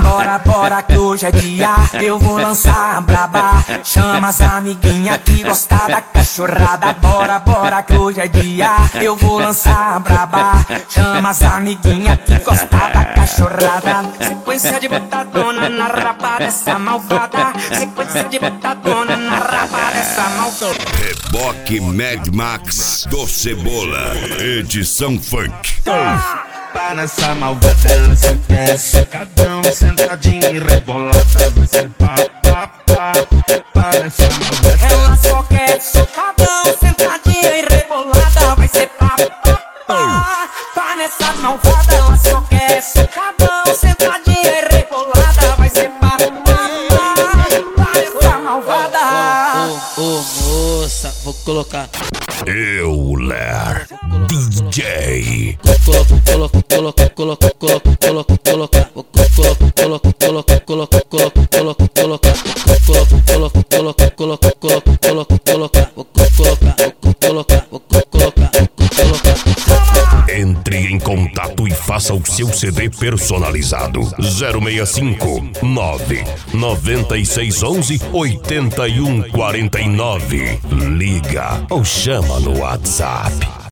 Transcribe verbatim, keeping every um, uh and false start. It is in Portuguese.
bora, bora que hoje é dia. Eu vou lançar a braba. Chama as amiguinhas que gostam da cachorrada. Bora, bora que hoje é dia. Eu vou lançar a braba. Chama as amiguinhas que gostam da cachorrada. Sequência de botadona na raba dessa malvada. Sequência de botadona na raba dessa malvada. Reboque Mad Max do Cebola, edição funk. Para nessa malvada, ela se desce, cadão sentadinha e rebolada. Vai ser pá, pá, pá. Para nessa malvada, ela só quer socadão, sentadinha e rebolada. Vai ser pá, pá, pá. Pá nessa malvada, ela só quer socadão, sentadinha e rebolada. Vai ser pá, pá, pá. Pá nessa malvada. Ô, ô, ô, moça, vou colocar. Euler D J. Coloca, coloca, coloca, coloca, coloca, coloca, coloca. Coloca, coloca, coloca, coloca, coloca, coloca, coloca. Coloca, coloca, coloca, coloca, coloca, coloca, coloca. Coloca, coloca, coloca, coloca. Entre em contato e faça o seu C D personalizado. zero seis cinco nove nove seis um um oito um quatro nove. Liga ou chama no WhatsApp.